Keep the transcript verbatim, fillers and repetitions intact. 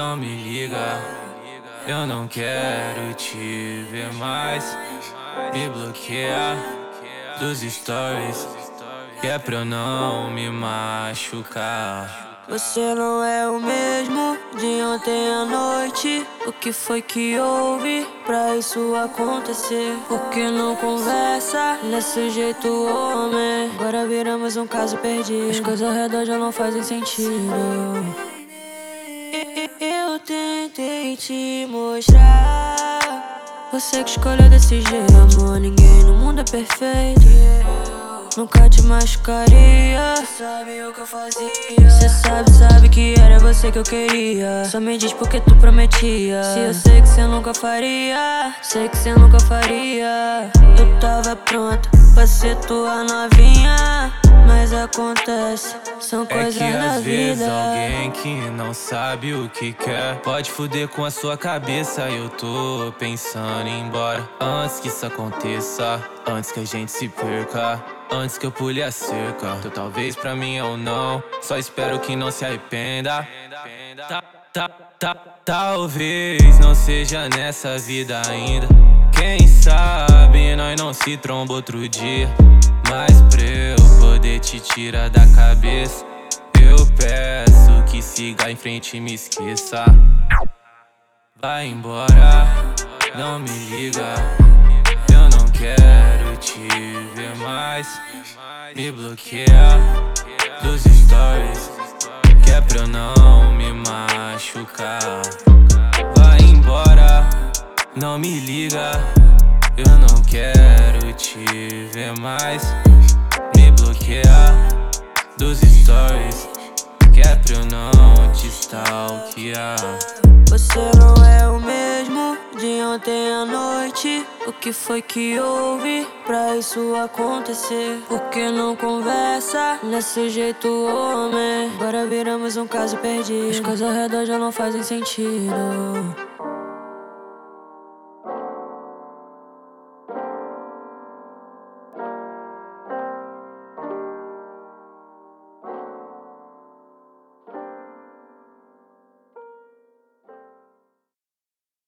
não me liga. Eu não quero te ver mais. Me bloqueia dos stories, que é pra eu não me machucar. Você não é o mesmo de ontem à noite. O que foi que houve pra isso acontecer? Por que não conversa desse jeito, homem? Agora viramos um caso perdido. As coisas ao redor já não fazem sentido. Eu tentei te mostrar, você que escolheu desse jeito. Amor, ninguém no mundo é perfeito. Nunca te machucaria. Cê sabe o que eu fazia. Cê sabe, sabe que era você que eu queria. Só me diz porque tu prometia. Se eu sei que cê nunca faria, sei que cê nunca faria. Eu tava pronta pra ser tua novinha, mas acontece, são coisas da vida. É que às vezes alguém que não sabe o que quer pode fuder com a sua cabeça. Eu tô pensando em ir embora antes que isso aconteça, antes que a gente se perca, antes que eu pule a cerca. Então talvez pra mim ou não, só espero que não se arrependa. Tá, tá, tá, talvez não seja nessa vida ainda. Quem sabe nós não se tromba outro dia. Mas pra eu poder te tirar da cabeça, eu peço que siga em frente e me esqueça. Vai embora, não me liga. Eu não quero te ver mais. Me bloqueia dos stories, que é pra eu não me machucar. Vai embora, não me liga. Eu não quero te ver mais. Me bloqueia dos stories, que é pra eu não te stalkear. Você não é o mesmo de ontem à noite. O que foi que houve pra isso acontecer? Por que não conversa desse jeito, homem? Agora viramos um caso perdido. As coisas ao redor já não fazem sentido.